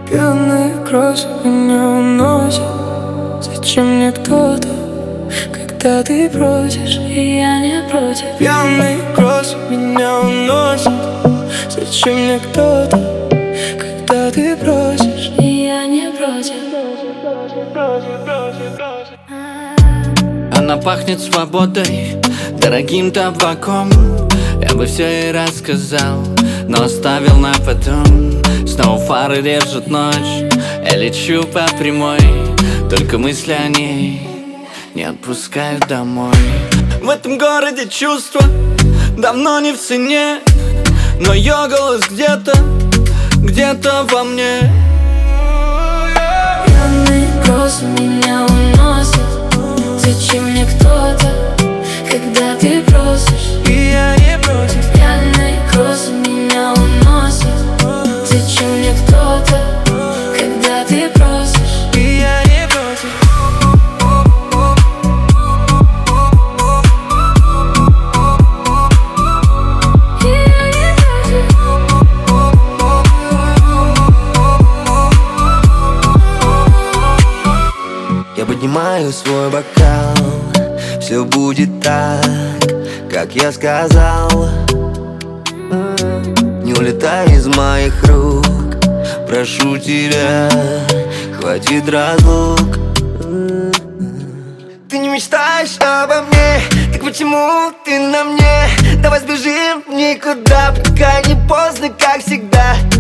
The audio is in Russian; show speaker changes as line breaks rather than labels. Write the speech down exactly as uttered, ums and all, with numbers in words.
Пьяные грозы меня уносят. Зачем мне кто-то, когда ты просишь, и я не против? Пьяные грозы меня уносят. Зачем мне кто-то, когда ты просишь, и я не против?
Она пахнет свободой, дорогим табаком. Я бы все ей рассказал, но оставил на потом. Снова фары режут ночь, я лечу по прямой. Только мысли о ней не отпускают домой. В этом городе чувства давно не в цене, но ее голос где-то, где-то во мне.
Пьяные грозы меня уносят. Зачем мне кто-то, когда ты просишь, и я не против? Пьяные грозы меня уносят. Зачем мне кто-то, когда ты просишь, и я не против? И я не против.
Я поднимаю свой бокал, все будет так, как я сказал. Не улетай из моих рук, прошу тебя, хватит разлук. Ты не мечтаешь обо мне, так почему ты на мне? Давай сбежим в никуда, пока не поздно, как всегда.